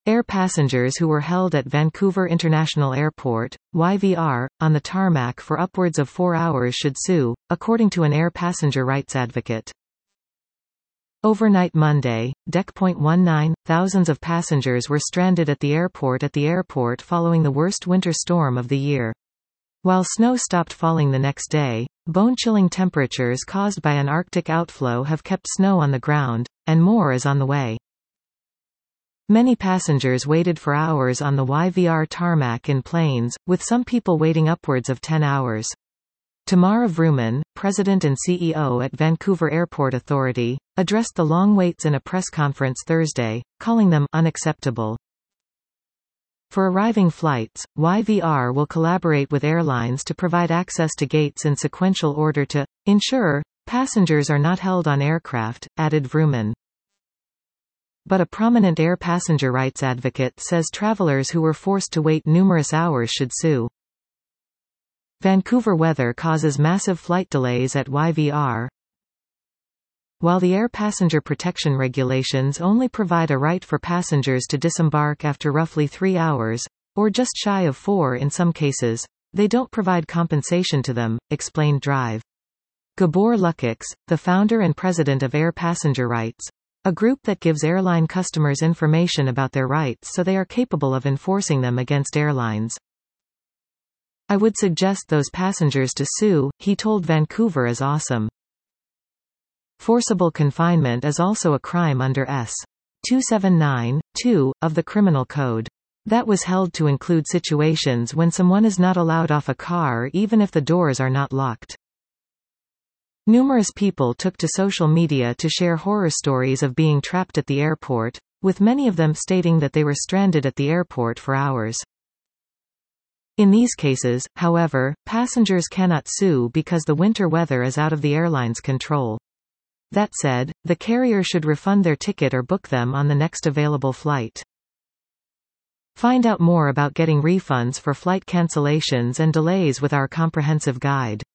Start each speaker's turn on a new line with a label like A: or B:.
A: Air passengers who were held at Vancouver International Airport, YVR, on the tarmac for upwards of 4 hours should sue, according to an air passenger rights advocate. Overnight Monday, Dec.19, thousands of passengers were stranded at the airport following the worst winter storm of the year. While snow stopped falling the next day, bone-chilling temperatures caused by an Arctic outflow have kept snow on the ground, and more is on the way. Many passengers waited for hours on the YVR tarmac in planes, with some people waiting upwards of 10 hours. Tamara Vrooman, president and CEO at Vancouver Airport Authority, addressed the long waits in a press conference Thursday, calling them unacceptable. For arriving flights, YVR will collaborate with airlines to provide access to gates in sequential order to ensure passengers are not held on aircraft, added Vrooman. But a prominent air passenger rights advocate says travelers who were forced to wait numerous hours should sue. Vancouver weather causes massive flight delays at YVR. While the air passenger protection regulations only provide a right for passengers to disembark after roughly 3 hours, or just shy of 4 in some cases, they don't provide compensation to them, explained Drive. Gabor Lukacs, the founder and president of Air Passenger Rights, a group that gives airline customers information about their rights so they are capable of enforcing them against airlines. I would suggest those passengers to sue, he told Vancouver is awesome. Forcible confinement is also a crime under S. 279(2) of the Criminal Code. That was held to include situations when someone is not allowed off a car even if the doors are not locked. Numerous people took to social media to share horror stories of being trapped at the airport, with many of them stating that they were stranded at the airport for hours. In these cases, however, passengers cannot sue because the winter weather is out of the airline's control. That said, the carrier should refund their ticket or book them on the next available flight. Find out more about getting refunds for flight cancellations and delays with our comprehensive guide.